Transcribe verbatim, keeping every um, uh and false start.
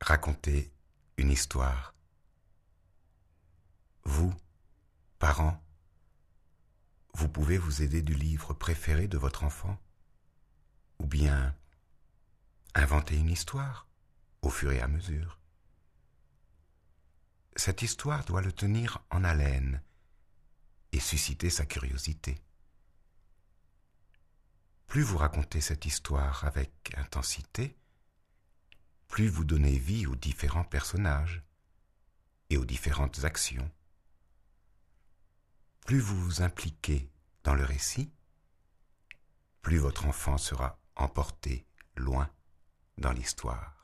Racontez une histoire. Vous, parents, vous pouvez vous aider du livre préféré de votre enfant, ou bien inventer une histoire au fur et à mesure. Cette histoire doit le tenir en haleine et susciter sa curiosité. Plus vous racontez cette histoire avec intensité, plus vous donnez vie aux différents personnages et aux différentes actions. Plus vous vous impliquez dans le récit, plus votre enfant sera emporté loin dans l'histoire.